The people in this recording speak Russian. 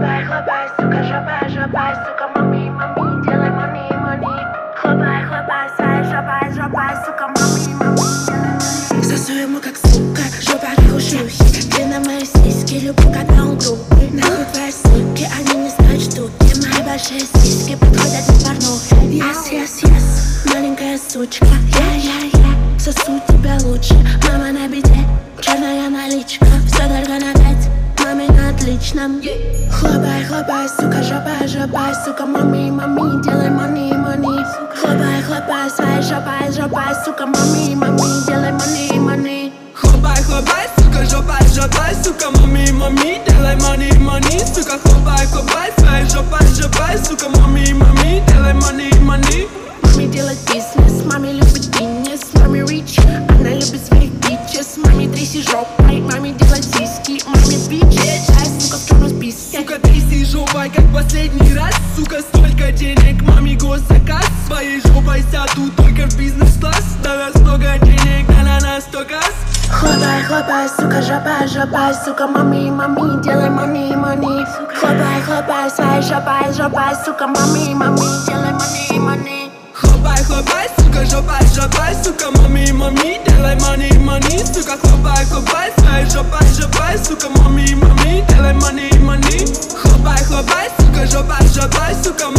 Хлопай, хлопай, сука, жопай, жопай, сука, мами, мами, делай мани, мани. Хлопай, хлопай, своей жопай, жопай, сука, мами, мами, делай мани. Сосу ему как сука, жопа как у шлюхи. Ты на мои сиськи, люблю, когда он грубый. Нахуй твои суки, они не знают штуки. Мои большие сиськи подходят на порнухи. Yes, yes, yes, маленькая сучка. Я сосу тебя лучше. Мама на беде, черная наличка. Все только на 5, маме на отличном. Хлопай, хлопай, сука, жопай, жопай, сука, мами, мами, делай мани, мани. Хлопай, хлопай, своей жопай, жопай, сука, мами, мами, делай мани, мани. Хлопай, хлопай, сука, жопай, жопай, сука, мами, мами, делай мани, мани. Сука, хлопай, хлопай, своей жопай, жопай, сука, мами, мами, делай мани, мани. Маме делать бизнес, маме любит фитнес, маме рич, она любит своих бичес. Маме тряси жопой, маме делать сиськи, маме бичес. Ай, сука, в черном списке. Сука, тряси жопой, как последний раз. Сука, столько денег, маме госзаказ. Своей жопой сяду только в бизнес-класс. На нас много денег, да на нас только раз. Хлопай, хлопай, сука, жопай, жопай, сука, мами, мами, делай мани, мани. Хлопай, хлопай, своей жопай, жопай, сука, мами, мами, делай мани, мани. Хлопай, хлопай, сука, жопай, жопай, сука, мами, мами, делай мани, мани. Сука, хлопай, хлопай, своей жопай, жопай, сука, мами, мами, делай мани, мани. Хлопай, хлопай, сука, жопай, жопай, сука,